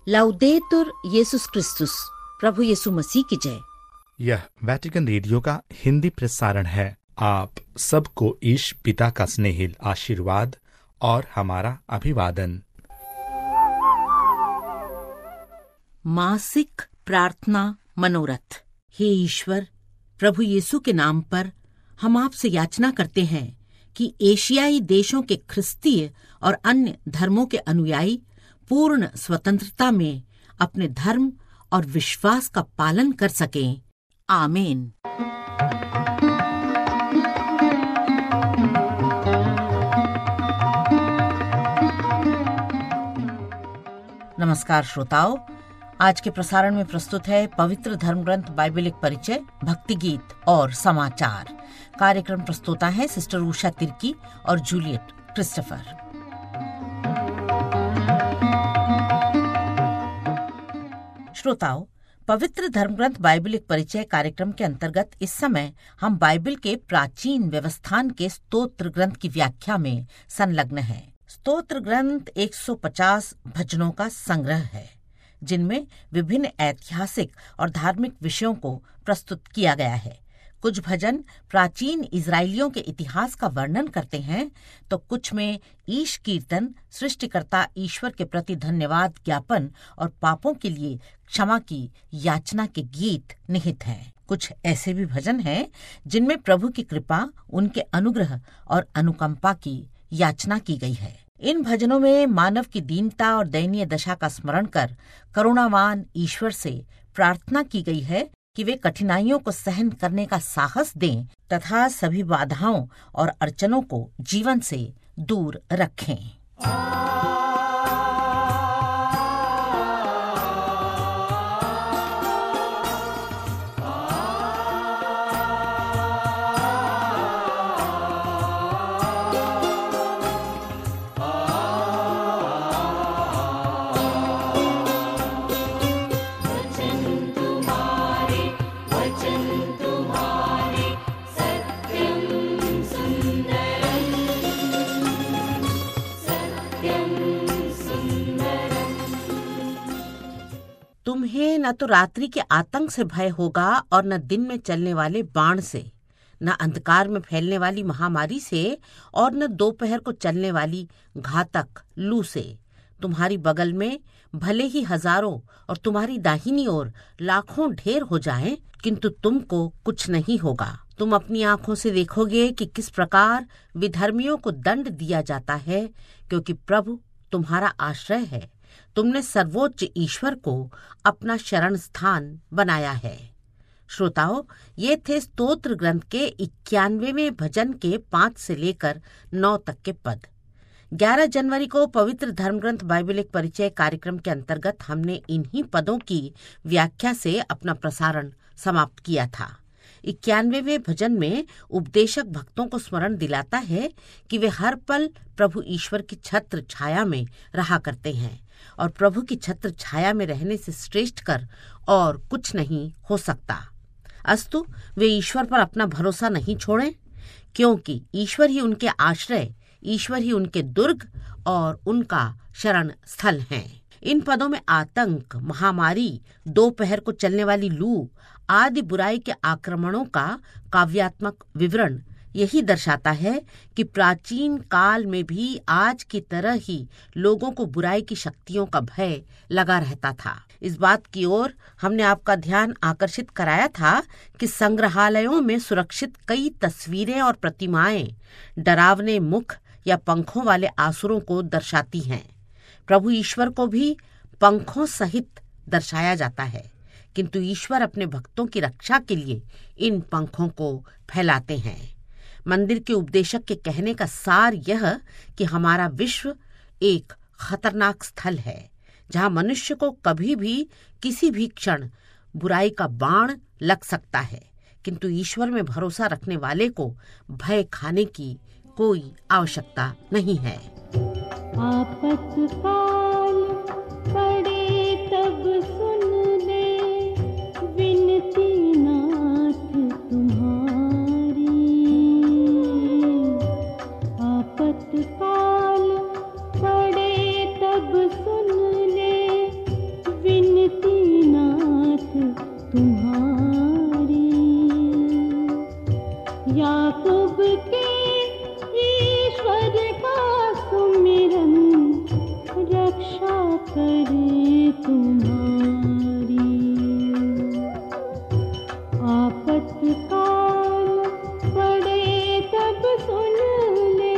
लाउदेतुर येसुस क्रिस्तुस, प्रभु यीशु मसीह की जय। यह वेटिकन रेडियो का हिंदी प्रसारण है। आप सबको ईश पिता का स्नेहिल आशीर्वाद और हमारा अभिवादन। मासिक प्रार्थना मनोरथ। हे ईश्वर, प्रभु यीशु के नाम पर हम आपसे याचना करते हैं कि एशियाई देशों के ख्रिस्तीय और अन्य धर्मों के अनुयायी पूर्ण स्वतंत्रता में अपने धर्म और विश्वास का पालन कर सकें। आमीन। नमस्कार श्रोताओ, आज के प्रसारण में प्रस्तुत है पवित्र धर्म ग्रंथ बाइबल एक परिचय, भक्ति गीत और समाचार। कार्यक्रम प्रस्तुता है सिस्टर उषा तिर्की और जूलियट क्रिस्टोफर। श्रोताओ, पवित्र धर्मग्रंथ बाइबल एक परिचय कार्यक्रम के अंतर्गत इस समय हम बाइबल के प्राचीन व्यवस्थान के स्तोत्र ग्रंथ की व्याख्या में संलग्न हैं। स्तोत्र ग्रंथ 150 भजनों का संग्रह है, जिनमें विभिन्न ऐतिहासिक और धार्मिक विषयों को प्रस्तुत किया गया है। कुछ भजन प्राचीन इजरायलियों के इतिहास का वर्णन करते हैं, तो कुछ में ईश कीर्तन, सृष्टिकर्ता ईश्वर के प्रति धन्यवाद ज्ञापन और पापों के लिए क्षमा की याचना के गीत निहित हैं। कुछ ऐसे भी भजन हैं जिनमें प्रभु की कृपा, उनके अनुग्रह और अनुकंपा की याचना की गई है। इन भजनों में मानव की दीनता और दयनीय दशा का स्मरण कर करुणावान ईश्वर से प्रार्थना की गई है कि वे कठिनाइयों को सहन करने का साहस दें तथा सभी बाधाओं और अड़चनों को जीवन से दूर रखें। तुम्हें न तो रात्रि के आतंक से भय होगा और न दिन में चलने वाले बाण से, न अंधकार में फैलने वाली महामारी से और न दोपहर को चलने वाली घातक लू से। तुम्हारी बगल में भले ही हजारों और तुम्हारी दाहिनी ओर लाखों ढेर हो जाएं, किंतु तुमको कुछ नहीं होगा। तुम अपनी आंखों से देखोगे कि किस प्रकार विधर्मियों को दंड दिया जाता है, क्योंकि प्रभु तुम्हारा आश्रय है। तुमने सर्वोच्च ईश्वर को अपना शरण स्थान बनाया है। श्रोताओं, ये थे स्तोत्र ग्रंथ के 91वें भजन के 5 से लेकर 9 तक के पद। 11 जनवरी को पवित्र धर्मग्रंथ बाइबल एक परिचय कार्यक्रम के अंतर्गत हमने इन्हीं पदों की व्याख्या से अपना प्रसारण समाप्त किया था। 91वें भजन में उपदेशक भक्तों को स्मरण दिलाता है कि वे हर पल प्रभु ईश्वर की छत्र छाया में रहा करते हैं और प्रभु की छत्र छाया में रहने से श्रेष्ठ कर और कुछ नहीं हो सकता। अस्तु वे ईश्वर पर अपना भरोसा नहीं छोड़ें, क्योंकि ईश्वर ही उनके आश्रय, ईश्वर ही उनके दुर्ग और उनका शरण स्थल हैं। इन पदों में आतंक, महामारी, दोपहर को चलने वाली लू आदि बुराई के आक्रमणों का काव्यात्मक विवरण यही दर्शाता है कि प्राचीन काल में भी आज की तरह ही लोगों को बुराई की शक्तियों का भय लगा रहता था। इस बात की ओर हमने आपका ध्यान आकर्षित कराया था कि संग्रहालयों में सुरक्षित कई तस्वीरें और प्रतिमाएं डरावने मुख या पंखों वाले आसुरों को दर्शाती हैं। प्रभु ईश्वर को भी पंखों सहित दर्शाया जाता है, किंतु ईश्वर अपने भक्तों की रक्षा के लिए इन पंखों को फैलाते हैं। मंदिर के उपदेशक के कहने का सार यह कि हमारा विश्व एक खतरनाक स्थल है, जहां मनुष्य को कभी भी किसी भी क्षण बुराई का बाण लग सकता है, किंतु ईश्वर में भरोसा रखने वाले को भय खाने की कोई आवश्यकता नहीं है। आपत्काल पड़े तब सुन ले विनती नाथ तुम्हारी। आपत्काल पड़े तब सुन ले याकूब के ईश्वर का सुमिरन रक्षा करे तुम्हारी। आपत्काल पड़े तब सुन ले।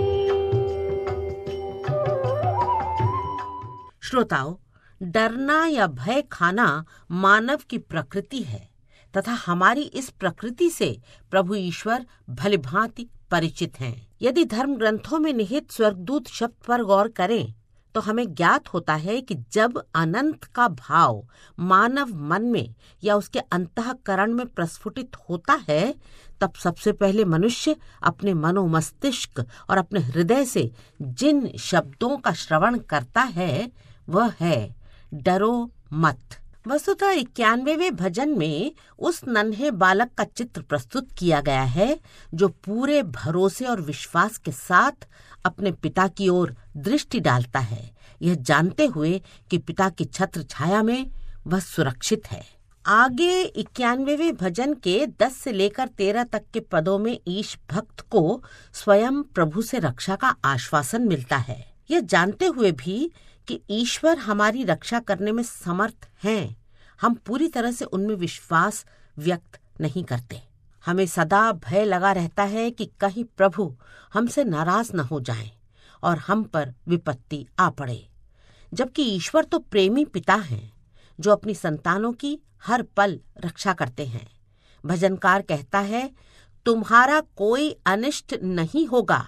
श्रोताओं, डरना या भय खाना मानव की प्रकृति है तथा हमारी इस प्रकृति से प्रभु ईश्वर भलीभांति परिचित हैं। यदि धर्म ग्रंथों में निहित स्वर्गदूत शब्द पर गौर करें तो हमें ज्ञात होता है कि जब अनंत का भाव मानव मन में या उसके अंतःकरण में प्रस्फुटित होता है, तब सबसे पहले मनुष्य अपने मनोमस्तिष्क और अपने हृदय से जिन शब्दों का श्रवण करता है वह है डरो मत। वस्तुतः 91वें भजन में उस नन्हे बालक का चित्र प्रस्तुत किया गया है जो पूरे भरोसे और विश्वास के साथ अपने पिता की ओर दृष्टि डालता है, यह जानते हुए कि पिता की छत्र छाया में वह सुरक्षित है। आगे 91वें भजन के 10 से लेकर 13 तक के पदों में ईश भक्त को स्वयं प्रभु से रक्षा का आश्वासन मिलता है। यह जानते हुए भी कि ईश्वर हमारी रक्षा करने में समर्थ हैं, हम पूरी तरह से उनमें विश्वास व्यक्त नहीं करते। हमें सदा भय लगा रहता है कि कहीं प्रभु हमसे नाराज न हो जाएं और हम पर विपत्ति आ पड़े, जबकि ईश्वर तो प्रेमी पिता हैं जो अपनी संतानों की हर पल रक्षा करते हैं। भजनकार कहता है, तुम्हारा कोई अनिष्ट नहीं होगा,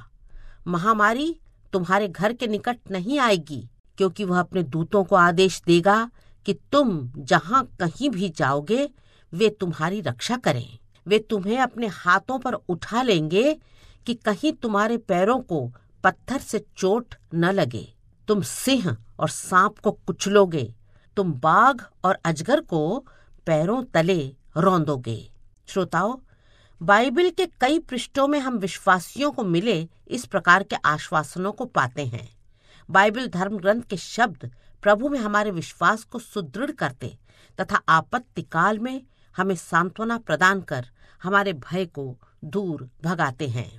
महामारी तुम्हारे घर के निकट नहीं आएगी, क्योंकि वह अपने दूतों को आदेश देगा कि तुम जहां कहीं भी जाओगे वे तुम्हारी रक्षा करें। वे तुम्हें अपने हाथों पर उठा लेंगे कि कहीं तुम्हारे पैरों को पत्थर से चोट न लगे। तुम सिंह और सांप को कुचलोगे, तुम बाघ और अजगर को पैरों तले रौंदोगे। श्रोताओं, बाइबल के कई पृष्ठों में हम विश्वासियों को मिले इस प्रकार के आश्वासनों को पाते हैं। बाइबल धर्म ग्रंथ के शब्द प्रभु में हमारे विश्वास को सुदृढ़ करते तथा आपत्ति काल में हमें सांत्वना प्रदान कर हमारे भय को दूर भगाते हैं।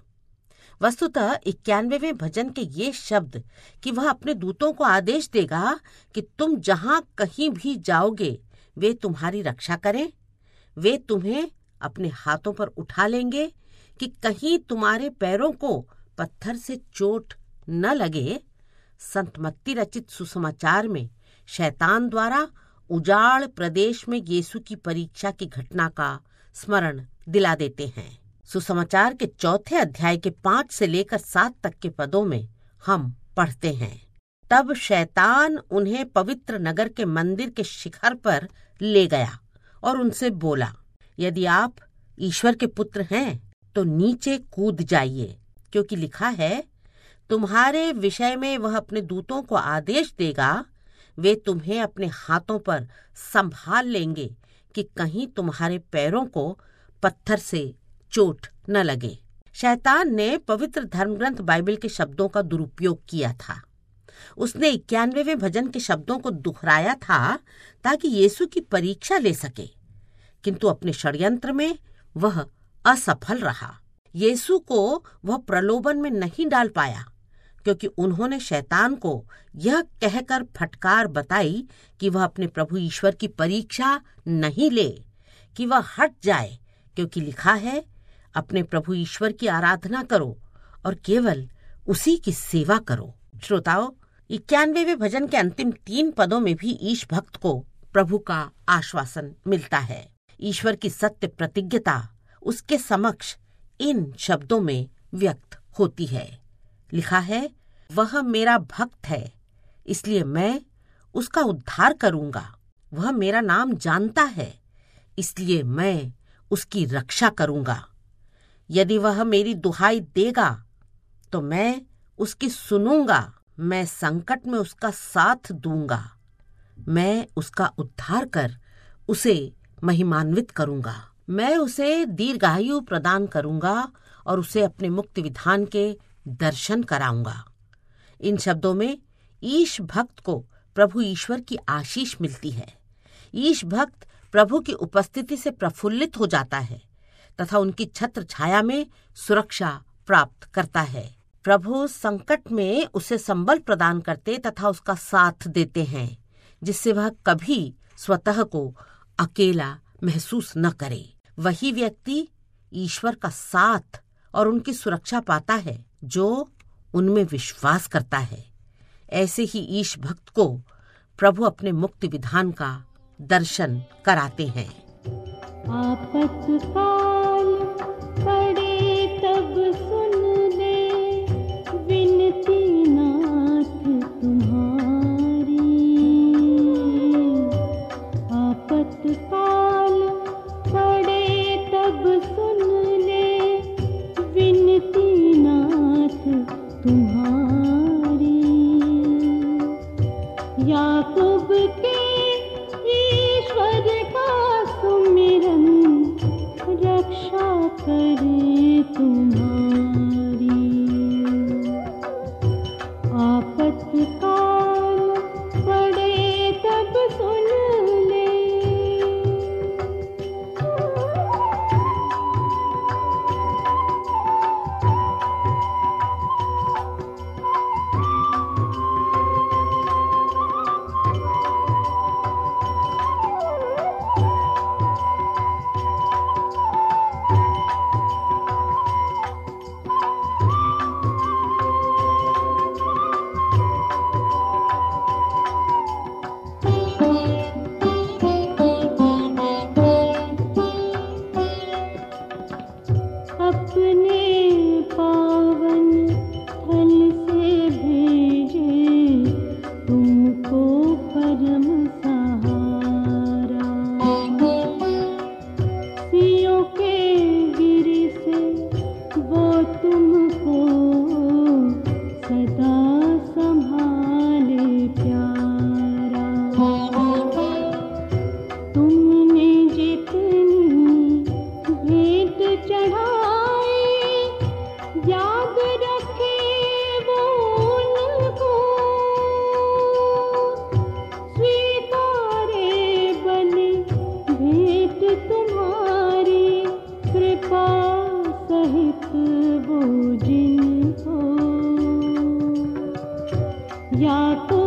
वस्तुतः 91वें भजन के ये शब्द कि वह अपने दूतों को आदेश देगा कि तुम जहां कहीं भी जाओगे वे तुम्हारी रक्षा करें, वे तुम्हें अपने हाथों पर उठा लेंगे कि कहीं तुम्हारे पैरों को पत्थर से चोट न लगे, संत मत्ती रचित सुसमाचार में शैतान द्वारा उजाड़ प्रदेश में यीशु की परीक्षा की घटना का स्मरण दिला देते हैं। सुसमाचार के 4 अध्याय के 5 से लेकर 7 तक के पदों में हम पढ़ते हैं, तब शैतान उन्हें पवित्र नगर के मंदिर के शिखर पर ले गया और उनसे बोला, यदि आप ईश्वर के पुत्र हैं तो नीचे कूद जाइए, क्योंकि लिखा है, तुम्हारे विषय में वह अपने दूतों को आदेश देगा, वे तुम्हें अपने हाथों पर संभाल लेंगे कि कहीं तुम्हारे पैरों को पत्थर से चोट न लगे। शैतान ने पवित्र धर्मग्रंथ बाइबल के शब्दों का दुरुपयोग किया था। उसने 91वें भजन के शब्दों को दोहराया था ताकि यीशु की परीक्षा ले सके, किंतु अपने षड्यंत्र में वह असफल रहा। यीशु को वह प्रलोभन में नहीं डाल पाया, क्योंकि उन्होंने शैतान को यह कहकर फटकार बताई कि वह अपने प्रभु ईश्वर की परीक्षा नहीं ले, कि वह हट जाए, क्योंकि लिखा है, अपने प्रभु ईश्वर की आराधना करो और केवल उसी की सेवा करो। श्रोताओं, 91वें भजन के अंतिम 3 पदों में भी ईश भक्त को प्रभु का आश्वासन मिलता है। ईश्वर की सत्य प्रतिज्ञता उसके समक्ष इन शब्दों में व्यक्त होती है। लिखा है, वह मेरा भक्त है, इसलिए मैं उसका उद्धार करूंगा। वह मेरा नाम जानता है, इसलिए मैं उसकी रक्षा करूंगा। यदि वह मेरी दुहाई देगा तो मैं उसकी सुनूंगा। मैं संकट में उसका साथ दूंगा। मैं उसका उद्धार कर उसे महिमान्वित करूंगा। मैं उसे दीर्घायु प्रदान करूंगा और उसे अपने मुक्ति विधान के दर्शन कराऊंगा। इन शब्दों में ईश भक्त को प्रभु ईश्वर की आशीष मिलती है। ईश भक्त प्रभु की उपस्थिति से प्रफुल्लित हो जाता है तथा उनकी छत्र छाया में सुरक्षा प्राप्त करता है। प्रभु संकट में उसे संबल प्रदान करते तथा उसका साथ देते हैं, जिससे वह कभी स्वतः को अकेला महसूस न करे। वही व्यक्ति ईश्वर का साथ और उनकी सुरक्षा पाता है जो उनमें विश्वास करता है। ऐसे ही ईश भक्त को प्रभु अपने मुक्ति विधान का दर्शन कराते हैं। आपत्काल पड़े तब सुन ले विनती नाथ तुम्हारी। आपत्काल पड़े तब सुन ले विनती नाथ तुम्हारी। याकूब के ईश्वर का सुमिरन रक्षा करे तुम्हारी। आपत्काल पड़े तब सुन ले। अपने पावन थल से भेजे तुमको परम सहारा। सियों के गिर से वो तुमको सदा संभाले प्यारा। तुमने जितनी भेंट चढ़ाई याद रखे वो उनको। स्वीकारे बलि भेंट तुम्हारी कृपा सहित वो जिनको। याकूब